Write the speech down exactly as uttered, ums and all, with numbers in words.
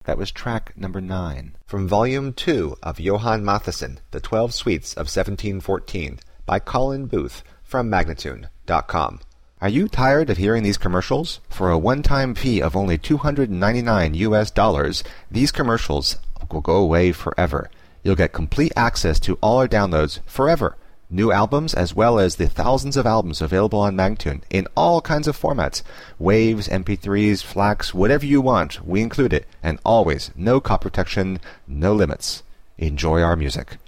That was track number nine. From Volume two of Johann Mattheson, The Twelve Suites of seventeen fourteen, by Colin Booth, from Magnatune dot com. Are you tired of hearing these commercials? For a one-time fee of only two hundred ninety-nine U S dollars, these commercials will go away forever. You'll get complete access to all our downloads forever. New albums as well as the thousands of albums available on Magnatune in all kinds of formats. Waves, M P threes, FLACs, whatever you want, we include it. And always, no copy protection, no limits. Enjoy our music.